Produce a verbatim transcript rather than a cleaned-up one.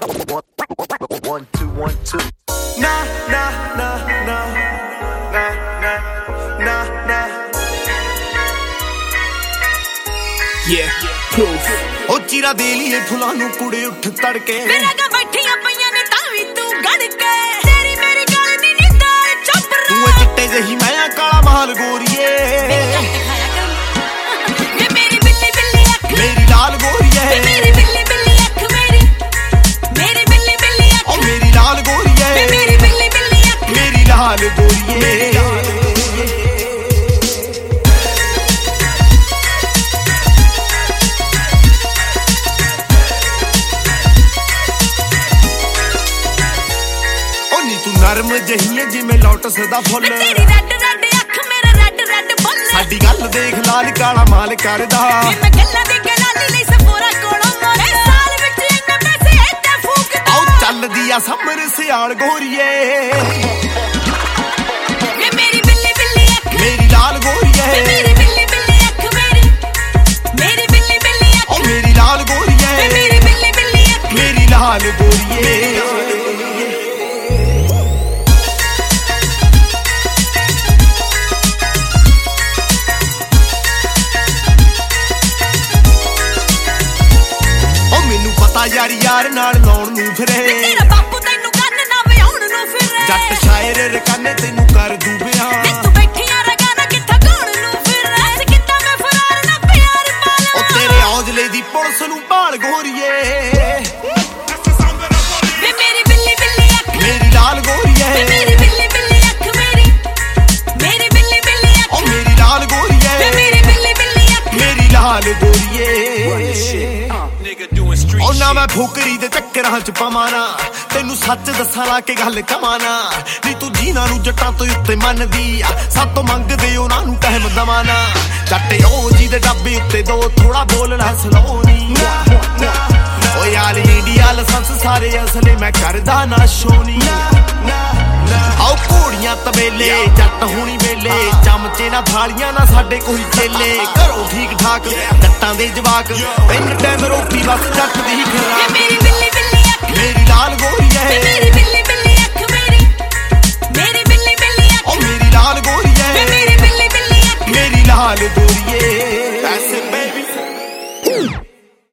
One, two, one, two. Nah, nah, nah, nah, nah, nah, nah, nah. Yeah, proof. Oh, chira de liye phula nu kude uth tadke. Mera ga baithiyan paiyan ne taa vi tu gad ke. Teri meri gal ni ninda chopra. Tu chitte jahi main kala mahal goriye. Ye meri billi billi akh. Meri laal goriye. Meri billi billi akh meri. Meri billi billi akh. Oh, meri laal goriye. Meri billi billi akh. Meri laal goriye. ਨਰਮ ਜਹੀਏ ਜਿਵੇਂ lotus ਦਾ ਫੁੱਲ ਤੇਰੀ red red ਅੱਖ ਮੇਰਾ red red ਫੁੱਲ ਸਾਡੀ ਗੱਲ ਦੇਖ ਲਾਲ ਕਾਲਾ ਮਾਲ ਕਰਦਾ ਮੈਂ ਗੱਲਾਂ ਦੇ ਕੇ ਲਾਲੀ ਲਈ ਸਫੋਰਾ ਕੋਲੋਂ ਮੋਰੇ ਸਾਲ ਵਿੱਚ ਇੰਨੇ ਪੈਸੇ ਇੱਥੇ ਫੂਕਦਾ ਆਉ ਚੱਲਦੀ ਆ ਸਮਰ ਸਿਆਲ ਗੋਰੀਏ ਵੇ ਮੇਰੀ ਬਿੱਲੀ ਬਿੱਲੀ ਅੱਖ ਮੇਰੀ ਲਾਲ ਗੋਰੀਏ ਮੇਰੀ ਬਿੱਲੀ ਬਿੱਲੀ ਅੱਖ ਮੇਰੀ ਮੇਰੀ ਬਿੱਲੀ ਬਿੱਲੀ ਅੱਖ ਓ ਮੇਰੀ ਲਾਲ ਗੋਰੀਏ ਮੇਰੀ ਬਿੱਲੀ ਬਿੱਲੀ ਅੱਖ ਮੇਰੀ ਲਾਲ ਗੋਰੀਏ ਯਾਰ ਯਾਰ ਨਾਲ ਲਾਉਣ ਨੂੰ ਫਿਰੇ ਤੇਰਾ ਬਾਪੂ ਤੈਨੂੰ ਕੰਨ ਨਾ ਵਿਆਉਣ ਨੂੰ ਫਿਰੇ ਜੱਟ ਸ਼ਾਇਰ ਰਕਾਨੇ ਤੈਨੂੰ ਕਰ ਦੂ ਬਿਆਨ ਤੂੰ ਬੈਠੀਆਂ ਰਗਾਨਾ ਕਿੱਥਾ ਗਾਉਣ ਨੂੰ ਫਿਰੇ ਐਸ ਕਿੱਦਾਂ ਮੈਂ ਫਰਾਰ ਨਾ ਪਿਆਰ ਪਾਲਾ ਉਹ ਤੇਰੇ ਔਜਲੇ ਦੀ ਪੁਲਿਸ ਨੂੰ ਭਾਲ ਗੋਰੀਏ ਵੇ ਮੇਰੀ ਬਿੱਲੀ ਬਿੱਲੀ ਅੱਖ ਮੇਰੀ ਲਾਲ ਗੋਰੀਏ ਮੇਰੀ ਬਿੱਲੀ ਬਿੱਲੀ ਅੱਖ ਮੇਰੀ ਮੇਰੀ ਬਿੱਲੀ ਬਿੱਲੀ ਅੱਖ ਉਹ ਮੇਰੀ ਲਾਲ ਗੋਰੀਏ ਮੇਰੀ ਬਿੱਲੀ ਬਿੱਲੀ ਅੱਖ ਮੇਰੀ ਲਾਲ ਗੋਰੀਏ ਉਹ ਨਾ ਮੈਂ ਫੋਕਰੀ ਦੇ ਚੱਕਰਾਂ ਚ ਪਾਵਾਂ ਨਾ ਤੈਨੂੰ ਸੱਚ ਦੱਸਾਂ ਲਾ ਕੇ ਗੱਲ ਕਮਾਂ ਨਾ ਨੀ ਤੂੰ ਜੀਨਾ ਨੂੰ ਜੱਟਾਂ ਤੋਂ ਉੱਤੇ ਮੰਨਦੀ ਆ ਸਾਤੋਂ ਮੰਗਦੇ ਉਹਨਾਂ ਨੂੰ ਕਹਿਮ ਦਵਾਂ ਨਾ ਜੱਟ ਉਹ ਜੀ ਦੇ ਡੱਬੇ ਉੱਤੇ ਦੋ ਥੋੜਾ ਬੋਲਣਾ ਸਲੋਨੀ ਓ ਯਾਰ ਇੰਡੀਆ ਲਾਇਸੈਂਸ ਸਾਰੇ ਅਸਲੇ ਮੈਂ ਕਰਦਾ ਨਾ ਸ਼ੋਨੀ ਆਓ ਘੋੜੀਆਂ ਤਬੇਲੇ ਜੱਟ ਹੋਣੀ ਵੇਲੇ ਚਮਚੇ ਨਾ ਥਾਲੀਆਂ ਨਾ ਸਾਡੇ ਕੋਈ ਚੇਲੇ ਘਰੋਂ ਠੀਕ ਠਾਕ ਜੱਟਾਂ ਦੇ ਜਵਾਕ ਤਿੰਨ ਟਾਈਮ ਰੋਟੀ ਬਸ ਜੱਟ ਦੀ ਖਰਾਕ ਮੇਰੀ ਬਿੱਲੀ ਬਿੱਲੀ ਅੱਖ ਮੇਰੀ ਲਾਲ ਗੋਰੀਏ